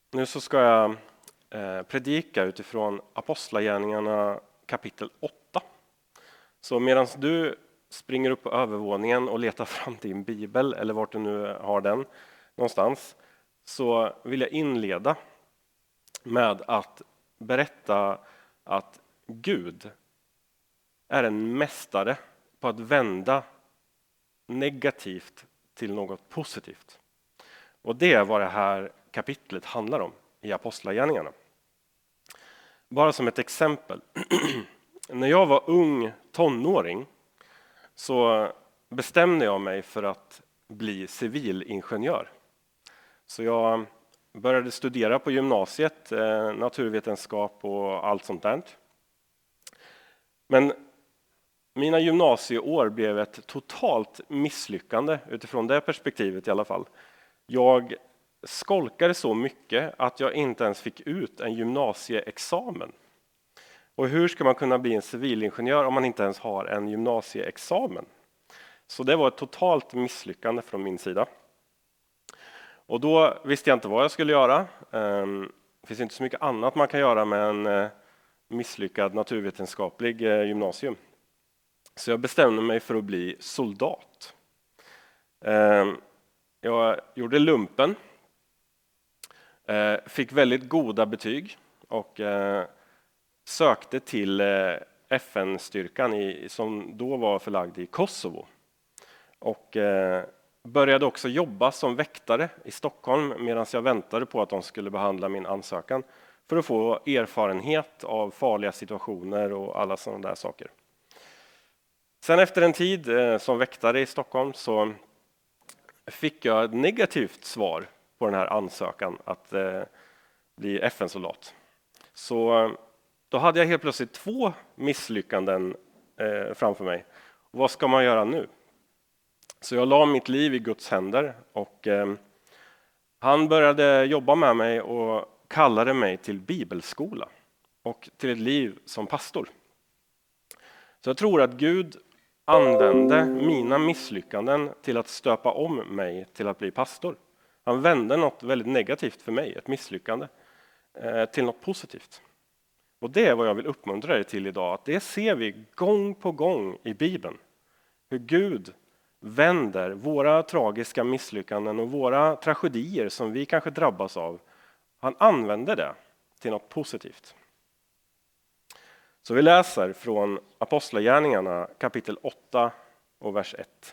Nu så ska jag predika utifrån Apostlagärningarna kapitel 8. Så medan du springer upp på övervåningen och letar fram din bibel eller vart du nu har den någonstans, så vill jag inleda med att berätta att Gud är en mästare på att vända negativt till något positivt. Och det är vad det här kapitlet handlar om i Apostlagärningarna. Bara som ett exempel. När jag var ung tonåring så bestämde jag mig för att bli civilingenjör. Så jag började studera på gymnasiet, naturvetenskap och allt sånt där. Men mina gymnasieår blev ett totalt misslyckande utifrån det perspektivet i alla fall. Jag skolkade så mycket att jag inte ens fick ut en gymnasieexamen. Och hur ska man kunna bli en civilingenjör om man inte ens har en gymnasieexamen? Så det var ett totalt misslyckande från min sida. Och då visste jag inte vad jag skulle göra. Det finns inte så mycket annat man kan göra med en misslyckad naturvetenskaplig gymnasium. Så jag bestämde mig för att bli soldat. Jag gjorde lumpen, fick väldigt goda betyg och sökte till FN-styrkan som då var förlagd i Kosovo. Och började också jobba som väktare i Stockholm medan jag väntade på att de skulle behandla min ansökan för att få erfarenhet av farliga situationer och alla sådana där saker. Sen efter en tid som väktare i Stockholm så fick jag ett negativt svar på den här ansökan att bli FN-soldat. Så då hade jag helt plötsligt 2 misslyckanden framför mig. Och vad ska man göra nu? Så jag la mitt liv i Guds händer och han började jobba med mig och kallade mig till bibelskola och till ett liv som pastor. Så jag tror att Gud använde mina misslyckanden till att stöpa om mig till att bli pastor. Han vände något väldigt negativt för mig, ett misslyckande, till något positivt. Och det är vad jag vill uppmuntra dig till idag, att det ser vi gång på gång i Bibeln. Hur Gud vänder våra tragiska misslyckanden och våra tragedier som vi kanske drabbas av. Han använder det till något positivt. Så vi läser från Apostlagärningarna kapitel 8 och vers 1.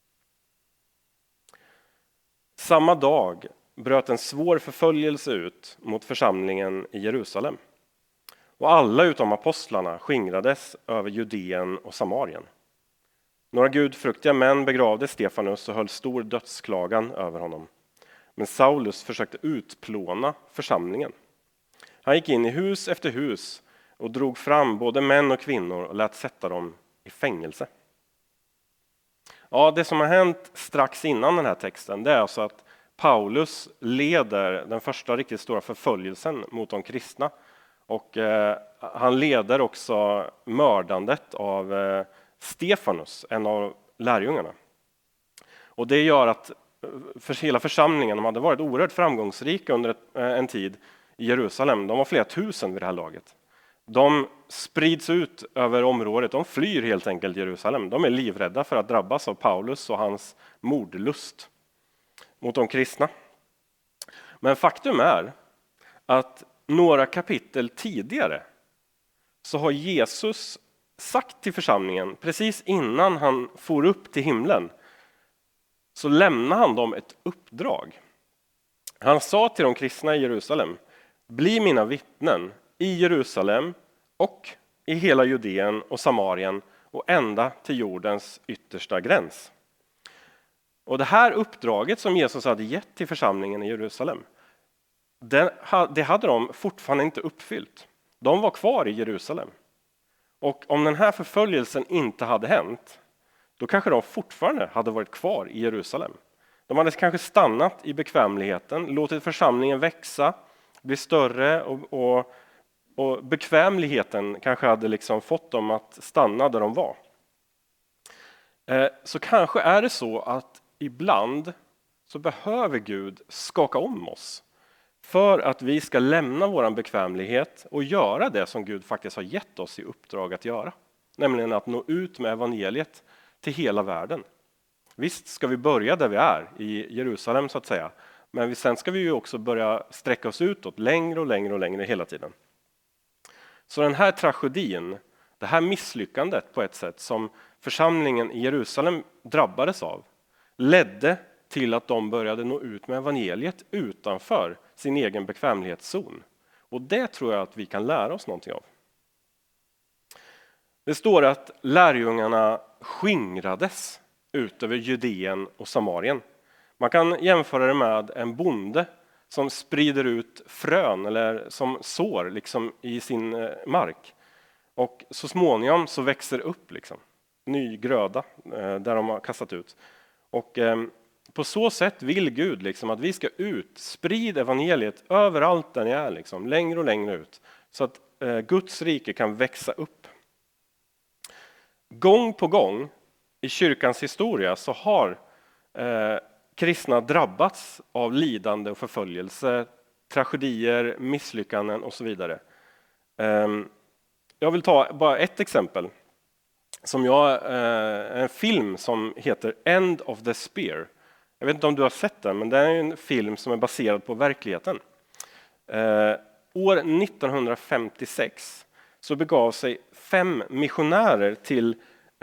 Samma dag bröt en svår förföljelse ut mot församlingen i Jerusalem. Och alla utom apostlarna skingrades över Judeen och Samarien. Några gudfruktiga män begravde Stefanus och höll stor dödsklagan över honom. Men Saulus försökte utplåna församlingen. Han gick in i hus efter hus och drog fram både män och kvinnor och lät sätta dem i fängelse. Ja, det som har hänt strax innan den här texten, det är alltså att Paulus leder den första riktigt stora förföljelsen mot de kristna. Och han leder också mördandet av Stefanus, en av lärjungarna. Och det gör att för hela församlingen, de hade varit oerhört framgångsrika under en tid i Jerusalem. De var flera tusen vid det här laget. De sprids ut över området, de flyr helt enkelt Jerusalem. De är livrädda för att drabbas av Paulus och hans mordlust mot de kristna. Men faktum är att några kapitel tidigare så har Jesus sagt till församlingen, precis innan han for upp till himlen, så lämnar han dem ett uppdrag. Han sa till de kristna i Jerusalem: bli mina vittnen i Jerusalem och i hela Judeen och Samarien och ända till jordens yttersta gräns. Och det här uppdraget som Jesus hade gett till församlingen i Jerusalem, det hade de fortfarande inte uppfyllt. De var kvar i Jerusalem. Och om den här förföljelsen inte hade hänt, då kanske de fortfarande hade varit kvar i Jerusalem. De hade kanske stannat i bekvämligheten, låtit församlingen växa, bli större och bekvämligheten kanske hade liksom fått dem att stanna där de var. Så kanske är det så att ibland så behöver Gud skaka om oss för att vi ska lämna våran bekvämlighet och göra det som Gud faktiskt har gett oss i uppdrag att göra. Nämligen att nå ut med evangeliet till hela världen. Visst ska vi börja där vi är, i Jerusalem så att säga. Men sen ska vi ju också börja sträcka oss utåt längre och längre och längre hela tiden. Så den här tragedin, det här misslyckandet på ett sätt som församlingen i Jerusalem drabbades av, ledde till att de började nå ut med evangeliet utanför sin egen bekvämlighetszon. Och det tror jag att vi kan lära oss någonting av. Det står att lärjungarna skingrades ut över Judeen och Samarien. Man kan jämföra det med en bonde som sprider ut frön eller som sår liksom i sin mark. Och så småningom så växer upp liksom ny gröda där de har kastat ut. Och på så sätt vill Gud liksom att vi ska ut, sprida evangeliet överallt där ni är liksom, längre och längre ut. Så att Guds rike kan växa upp. Gång på gång i kyrkans historia så har kristna drabbats av lidande och förföljelse, tragedier, misslyckanden och så vidare. Jag vill ta bara ett exempel. En film som heter End of the Spear. Jag vet inte om du har sett den, men det är en film som är baserad på verkligheten. År 1956 så begav sig 5 missionärer till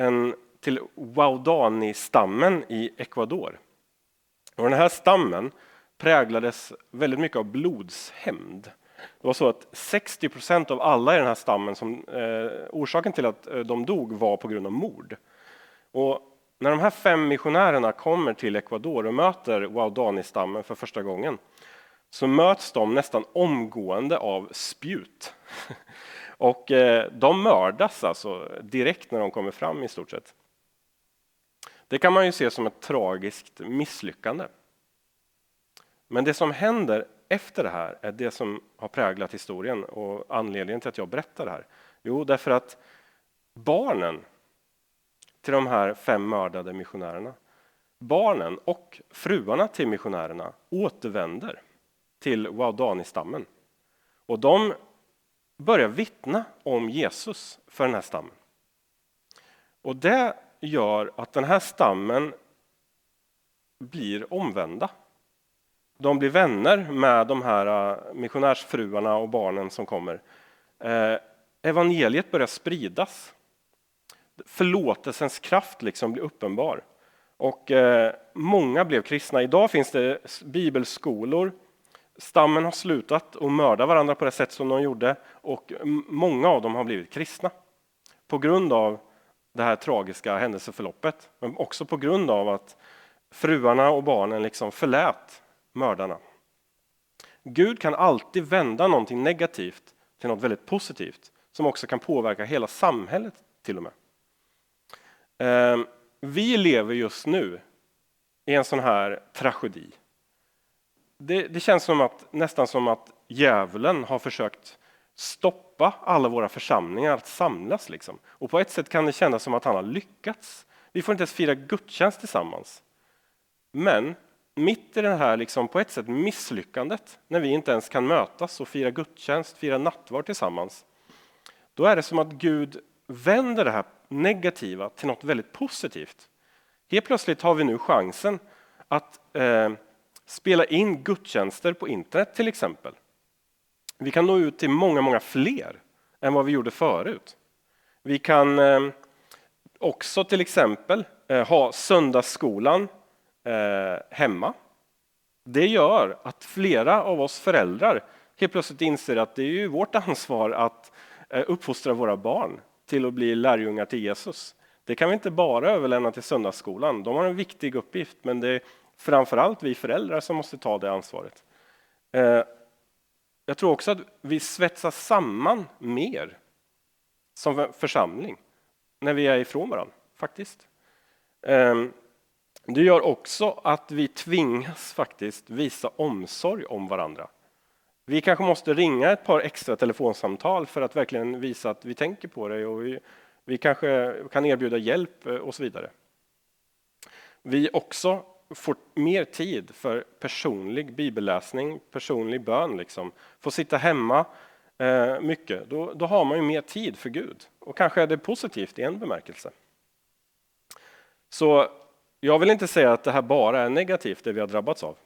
Waodani-stammen i Ecuador. Och den här stammen präglades väldigt mycket av blodshämnd. Det var så att 60% av alla i den här stammen, orsaken till att de dog var på grund av mord. Och när de här 5 missionärerna kommer till Ecuador och möter Waodani-stammen för första gången, så möts de nästan omgående av spjut. Och de mördas alltså direkt när de kommer fram i stort sett. Det kan man ju se som ett tragiskt misslyckande. Men det som händer efter det här är det som har präglat historien och anledningen till att jag berättar det här. Jo, därför att barnen till de här 5 mördade missionärerna, barnen och fruarna till missionärerna återvänder till Waodani-stammen. Och de börjar vittna om Jesus för den här stammen. Och det gör att den här stammen blir omvända. De blir vänner med de här missionärsfruarna och barnen som kommer. Evangeliet börjar spridas. Förlåtelsens kraft liksom blir uppenbar. Och många blev kristna. Idag finns det bibelskolor. Stammen har slutat att mörda varandra på det sätt som de gjorde. Och många av dem har blivit kristna. På grund av det här tragiska händelseförloppet. Men också på grund av att fruarna och barnen liksom förlät mördarna. Gud kan alltid vända någonting negativt till något väldigt positivt. Som också kan påverka hela samhället till och med. Vi lever just nu i en sån här tragedi. Det känns nästan som att djävulen har försökt stoppa alla våra församlingar att samlas. Liksom. Och på ett sätt kan det kännas som att han har lyckats. Vi får inte ens fira gudstjänst tillsammans. Men mitt i det här liksom, på ett sätt misslyckandet, när vi inte ens kan mötas och fira gudstjänst, fira nattvard tillsammans, då är det som att Gud vänder det här negativa till något väldigt positivt. Helt plötsligt har vi nu chansen att spela in gudstjänster på internet till exempel. Vi kan nå ut till många, många fler än vad vi gjorde förut. Vi kan också till exempel ha söndagsskolan hemma. Det gör att flera av oss föräldrar helt plötsligt inser att det är ju vårt ansvar att uppfostra våra barn till att bli lärjungar till Jesus. Det kan vi inte bara överlämna till söndagsskolan. De har en viktig uppgift, men det är framförallt vi föräldrar som måste ta det ansvaret. Jag tror också att vi svetsas samman mer som församling när vi är ifrån varandra, faktiskt. Det gör också att vi tvingas faktiskt visa omsorg om varandra. Vi kanske måste ringa ett par extra telefonsamtal för att verkligen visa att vi tänker på det och vi kanske kan erbjuda hjälp och så vidare. Vi också får mer tid för personlig bibelläsning, personlig bön, liksom. Får sitta hemma mycket, då har man ju mer tid för Gud. Och kanske är det positivt i en bemärkelse. Så jag vill inte säga att det här bara är negativt, det vi har drabbats av.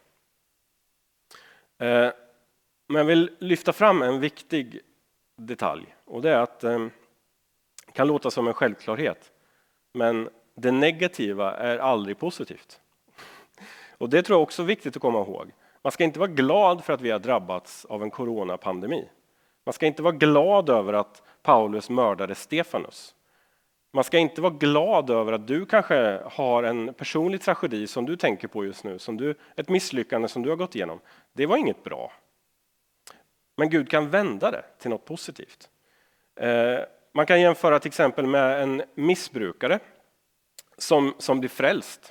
Men jag vill lyfta fram en viktig detalj. Och det är att det kan låta som en självklarhet. Men det negativa är aldrig positivt. Och det tror jag också är viktigt att komma ihåg. Man ska inte vara glad för att vi har drabbats av en coronapandemi. Man ska inte vara glad över att Paulus mördade Stefanus. Man ska inte vara glad över att du kanske har en personlig tragedi som du tänker på just nu, ett misslyckande som du har gått igenom. Det var inget bra. Men Gud kan vända det till något positivt. Man kan jämföra till exempel med en missbrukare som blir frälst.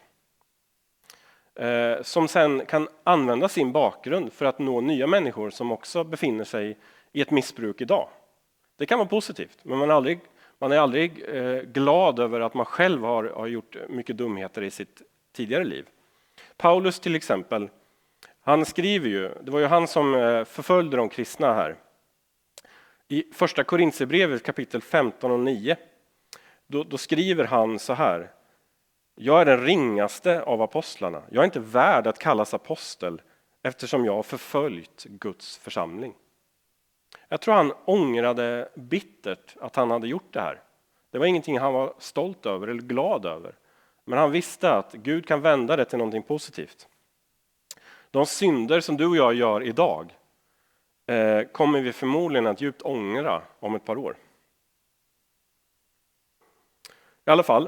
Som sen kan använda sin bakgrund för att nå nya människor som också befinner sig i ett missbruk idag. Det kan vara positivt, men man är aldrig glad över att man själv har gjort mycket dumheter i sitt tidigare liv. Paulus till exempel, han skriver ju, det var ju han som förföljde de kristna här. I första Korinthierbrevet kapitel 15 och 9, då skriver han så här: jag är den ringaste av apostlarna. Jag är inte värd att kallas apostel eftersom jag har förföljt Guds församling. Jag tror han ångrade bittert att han hade gjort det här. Det var ingenting han var stolt över eller glad över. Men han visste att Gud kan vända det till någonting positivt. De synder som du och jag gör idag kommer vi förmodligen att djupt ångra om ett par år. I alla fall.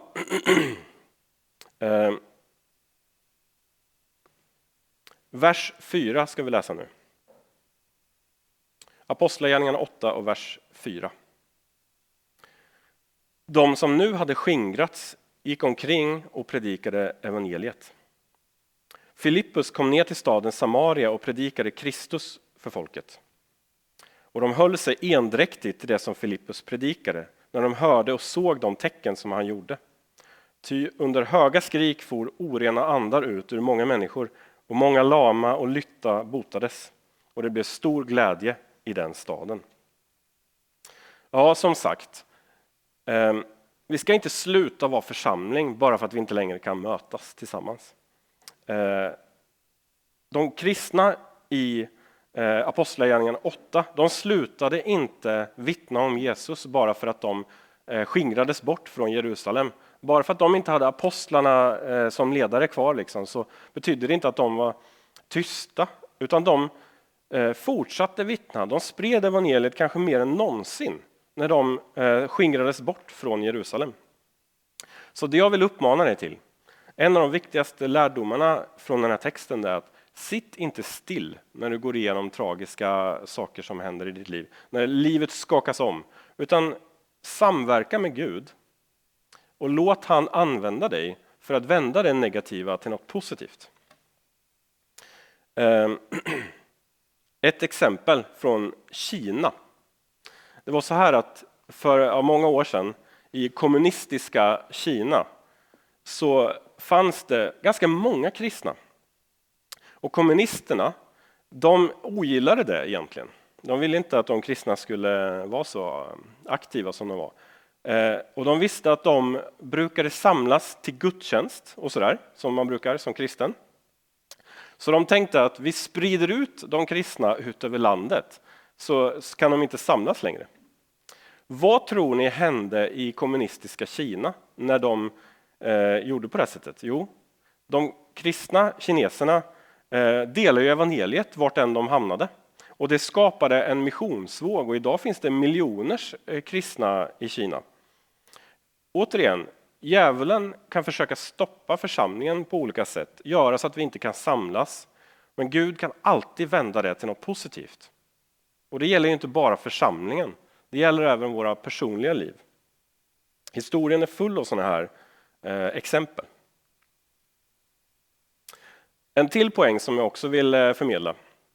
Vers 4 ska vi läsa nu. Apostlagärningarna 8 och vers 4. De som nu hade skingrats gick omkring och predikade evangeliet. Filippus kom ner till staden Samaria och predikade Kristus för folket. Och de höll sig endräktigt till det som Filippus predikade när de hörde och såg de tecken som han gjorde. Ty under höga skrik for orena andar ut ur många människor och många lama och lytta botades. Och det blev stor glädje i den staden. Ja, som sagt, vi ska inte sluta vara församling bara för att vi inte längre kan mötas tillsammans. De kristna i Apostlagärningarna 8, de slutade inte vittna om Jesus bara för att de skingrades bort från Jerusalem. Bara för att de inte hade apostlarna som ledare kvar liksom, så betydde det inte att de var tysta, utan de fortsatte vittna. De spred evangeliet kanske mer än någonsin när de skingrades bort från Jerusalem. Så det jag vill uppmana dig till, en av de viktigaste lärdomarna från den här texten är att sitt inte still när du går igenom tragiska saker som händer i ditt liv. När livet skakas om. Utan samverka med Gud och låt han använda dig för att vända det negativa till något positivt. Ett exempel från Kina. Det var så här att för många år sedan i kommunistiska Kina så fanns det ganska många kristna. Och kommunisterna, de ogillade det egentligen. De ville inte att de kristna skulle vara så aktiva som de var. Och de visste att de brukade samlas till gudstjänst och sådär, som man brukar som kristen. Så de tänkte att vi sprider ut de kristna ut över landet så kan de inte samlas längre. Vad tror ni hände i kommunistiska Kina när de gjorde på det här sättet? Jo, de kristna kineserna delar ju evangeliet vart än de hamnade. Och det skapade en missionsvåg och idag finns det miljoners kristna i Kina. Återigen, djävulen kan försöka stoppa församlingen på olika sätt, göra så att vi inte kan samlas. Men Gud kan alltid vända det till något positivt. Och det gäller ju inte bara församlingen, det gäller även våra personliga liv. Historien är full av sådana här exempel. En till poäng som jag också vill förmedla.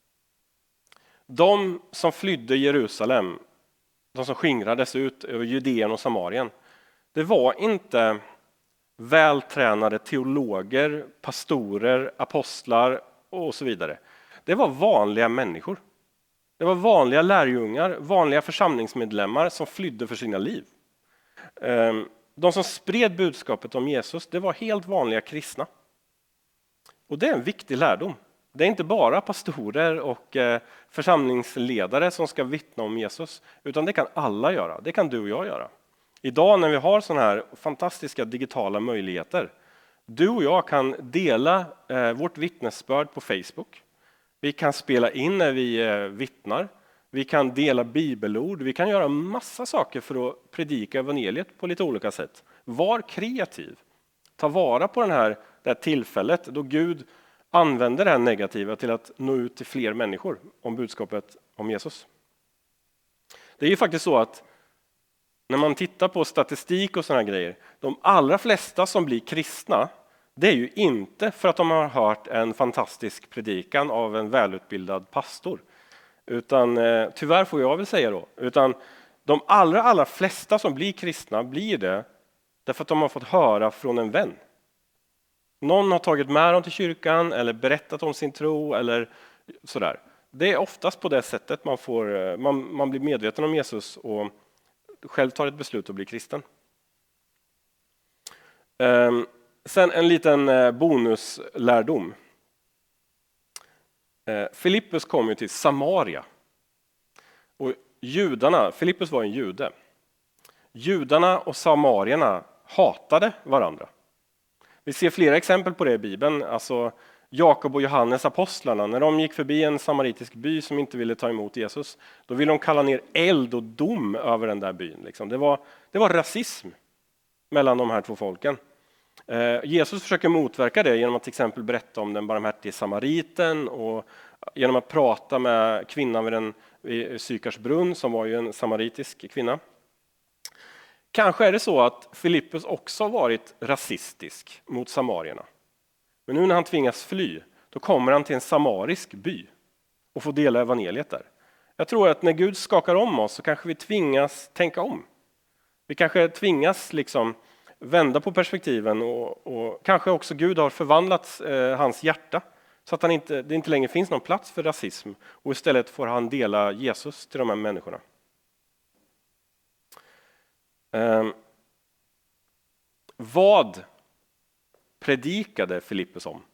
De som flydde Jerusalem, de som skingrades ut över Judeen och Samarien, det var inte vältränade teologer, pastorer, apostlar och så vidare. Det var vanliga människor. Det var vanliga lärjungar, vanliga församlingsmedlemmar som flydde för sina liv. De som spred budskapet om Jesus, det var helt vanliga kristna. Och det är en viktig lärdom. Det är inte bara pastorer och församlingsledare som ska vittna om Jesus, utan det kan alla göra. Det kan du och jag göra. Idag när vi har sådana här fantastiska digitala möjligheter, du och jag kan dela vårt vittnesbörd på Facebook. Vi kan spela in när vi vittnar. Vi kan dela bibelord. Vi kan göra massa saker för att predika evangeliet på lite olika sätt. Var kreativ. Ta vara på det här tillfället då Gud använder det här negativa till att nå ut till fler människor om budskapet om Jesus. Det är ju faktiskt så att när man tittar på statistik och sådana grejer, de allra flesta som blir kristna, det är ju inte för att de har hört en fantastisk predikan av en välutbildad pastor. Utan tyvärr får jag väl säga då, utan de allra flesta som blir kristna blir det därför att de har fått höra från en vän. Någon har tagit med dem till kyrkan eller berättat om sin tro eller sådär. Det är oftast på det sättet man blir medveten om Jesus och själv tar ett beslut att bli kristen. Sen en liten bonuslärdom. Filippus kom ju till Samaria. Och Filippus var en jude. Judarna och samarierna hatade varandra. Vi ser flera exempel på det i Bibeln. Alltså Jakob och Johannes, apostlarna, när de gick förbi en samaritisk by som inte ville ta emot Jesus, då ville de kalla ner eld och dom över den där byn. Liksom. Det var rasism mellan de här två folken. Jesus försöker motverka det genom att till exempel berätta om den barmhärtige samariten och genom att prata med kvinnan vid Sykars brunn som var ju en samaritisk kvinna. Kanske är det så att Filippus också varit rasistisk mot samarierna. Men nu när han tvingas fly, då kommer han till en samarisk by och får dela evangeliet där. Jag tror att när Gud skakar om oss så kanske vi tvingas tänka om. Vi kanske tvingas liksom vända på perspektiven och kanske också Gud har förvandlat hans hjärta så att det inte längre finns någon plats för rasism och istället får han dela Jesus till de här människorna. Vad predikade Filippus om?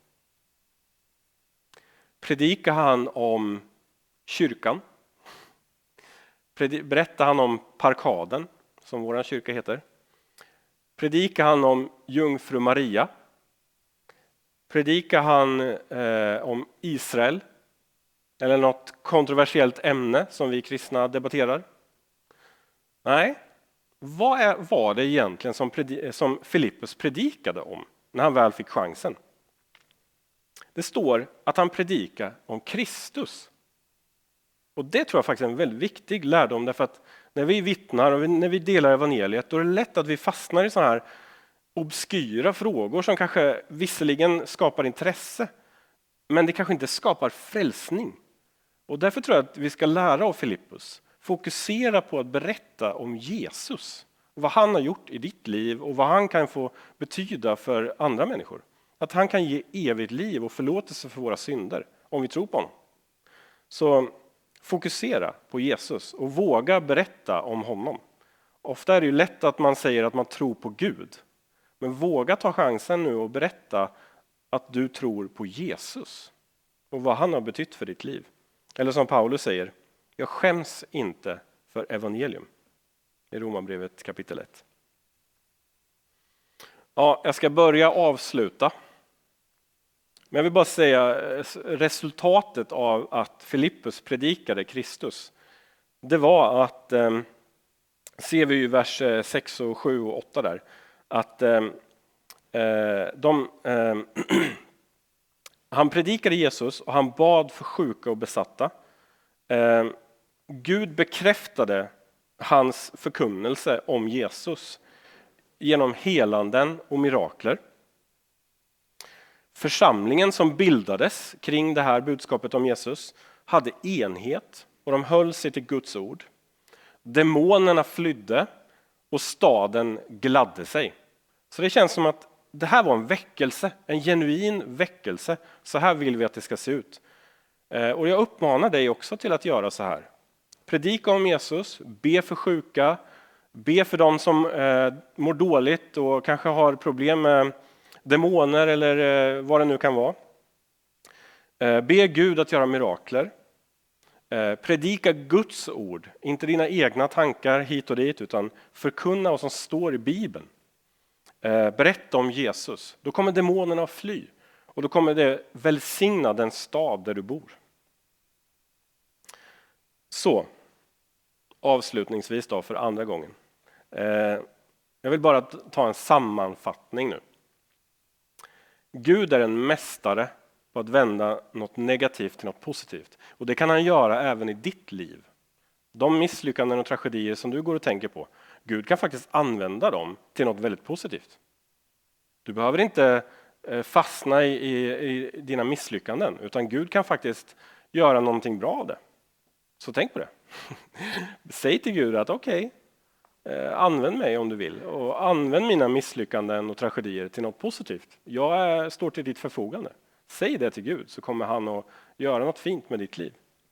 Predikade han om kyrkan? Berättade han om parkaden, som vår kyrka heter? Predikade han om jungfru Maria? Predikade han om Israel? Eller något kontroversiellt ämne som vi kristna debatterar? Nej. Vad var det egentligen som Filippus predikade om när han väl fick chansen? Det står att han predikade om Kristus. Och det tror jag faktiskt är en väldigt viktig lärdom, därför att när vi vittnar och när vi delar evangeliet, då är det lätt att vi fastnar i sådana här obskyra frågor som kanske visserligen skapar intresse, men det kanske inte skapar frälsning. Och därför tror jag att vi ska lära av Filippus. Fokusera på att berätta om Jesus, vad han har gjort i ditt liv och vad han kan få betyda för andra människor. Att han kan ge evigt liv och förlåtelse för våra synder om vi tror på honom. Så fokusera på Jesus och våga berätta om honom. Ofta är det ju lätt att man säger att man tror på Gud. Men våga ta chansen nu och berätta att du tror på Jesus och vad han har betytt för ditt liv. Eller som Paulus säger, jag skäms inte för evangelium. I Romarbrevet kapitel 1. Ja, jag ska börja avsluta. Men jag vill bara säga resultatet av att Filippus predikade Kristus. Det var att, ser vi i vers 6 och 7 och 8 där, att han predikade Jesus och han bad för sjuka och besatta. Gud bekräftade hans förkunnelse om Jesus genom helanden och mirakler. Församlingen som bildades kring det här budskapet om Jesus hade enhet och de höll sig till Guds ord. Demonerna flydde och staden gladde sig. Så det känns som att det här var en väckelse, en genuin väckelse. Så här vill vi att det ska se ut. Och jag uppmanar dig också till att göra så här. Predika om Jesus, be för sjuka, be för de som mår dåligt och kanske har problem med demoner eller vad det nu kan vara. Be Gud att göra mirakler. Predika Guds ord, inte dina egna tankar hit och dit, utan förkunna vad som står i Bibeln. Berätta om Jesus, då kommer demonerna att fly och då kommer det välsigna den stad där du bor. Så, avslutningsvis då för andra gången. Jag vill bara ta en sammanfattning nu. Gud är en mästare på att vända något negativt till något positivt. Och det kan han göra även i ditt liv. De misslyckanden och tragedier som du går och tänker på, Gud kan faktiskt använda dem till något väldigt positivt. Du behöver inte fastna i dina misslyckanden, utan Gud kan faktiskt göra någonting bra av det. Så tänk på det. Säg till Gud att okej, använd mig om du vill och använd mina misslyckanden och tragedier till något positivt. Jag står till ditt förfogande. Säg det till Gud så kommer han att göra något fint med ditt liv.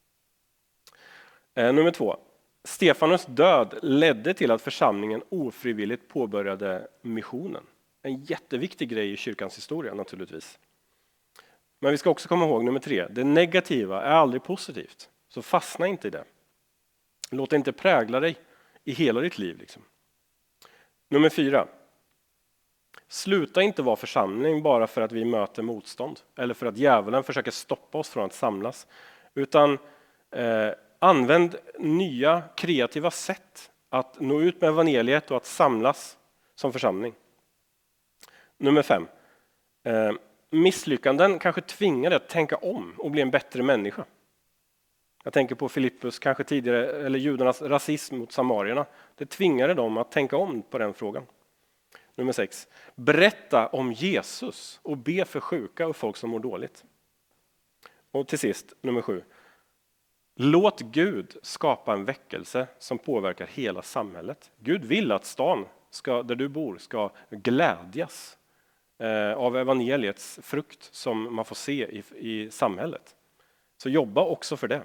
Nummer 2. Stefanus död ledde till att församlingen ofrivilligt påbörjade missionen. En jätteviktig grej i kyrkans historia naturligtvis. Men vi ska också komma ihåg nummer 3. Det negativa är aldrig positivt. Så fastna inte i det. Låt det inte prägla dig i hela ditt liv. Liksom. Nummer 4. Sluta inte vara församling bara för att vi möter motstånd. Eller för att djävulen försöker stoppa oss från att samlas. Utan använd nya kreativa sätt att nå ut med evangeliet och att samlas som församling. Nummer 5. Misslyckanden kanske tvingar dig att tänka om och bli en bättre människa. Jag tänker på Filippus, kanske tidigare, eller judarnas rasism mot samarierna. Det tvingade dem att tänka om på den frågan. Nummer 6. Berätta om Jesus och be för sjuka och folk som mår dåligt. Och till sist, nummer 7. Låt Gud skapa en väckelse som påverkar hela samhället. Gud vill att stan där du bor ska glädjas av evangeliets frukt som man får se i samhället. Så jobba också för det.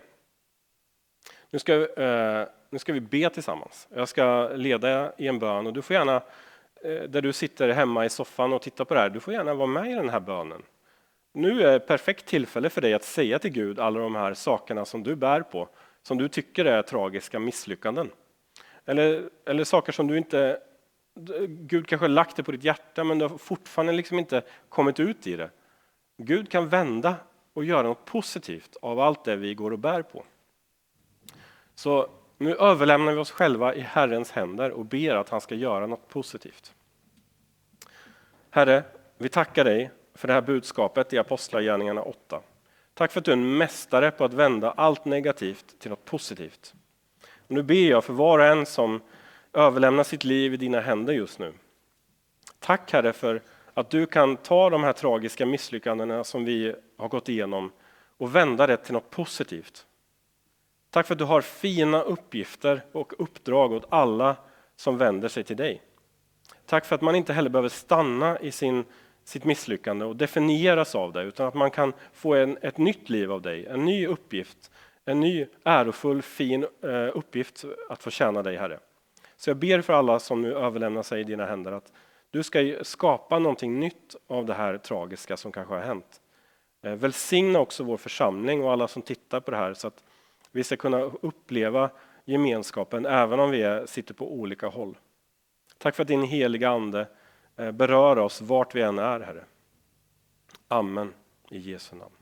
Nu ska vi be tillsammans. Jag ska leda i en bön och du får gärna, där du sitter hemma i soffan och tittar på det här, du får gärna vara med i den här bönen. Nu är ett perfekt tillfälle för dig att säga till Gud alla de här sakerna som du bär på, som du tycker är tragiska misslyckanden. Eller saker som du inte, Gud kanske har lagt det på ditt hjärta men du har fortfarande liksom inte kommit ut i det. Gud kan vända och göra något positivt av allt det vi går och bär på. Så nu överlämnar vi oss själva i Herrens händer och ber att han ska göra något positivt. Herre, vi tackar dig för det här budskapet i Apostlagärningarna 8. Tack för att du är en mästare på att vända allt negativt till något positivt. Och nu ber jag för var och en som överlämnar sitt liv i dina händer just nu. Tack Herre för att du kan ta de här tragiska misslyckandena som vi har gått igenom och vända det till något positivt. Tack för att du har fina uppgifter och uppdrag åt alla som vänder sig till dig. Tack för att man inte heller behöver stanna i sitt misslyckande och definieras av det, utan att man kan få ett nytt liv av dig, en ny uppgift, en ny ärofull, fin uppgift att få tjäna dig, Herre. Så jag ber för alla som nu överlämnar sig i dina händer att du ska skapa någonting nytt av det här tragiska som kanske har hänt. Välsigna också vår församling och alla som tittar på det här så att vi ska kunna uppleva gemenskapen även om vi sitter på olika håll. Tack för att din heliga ande berör oss vart vi än är, Herre. Amen i Jesu namn.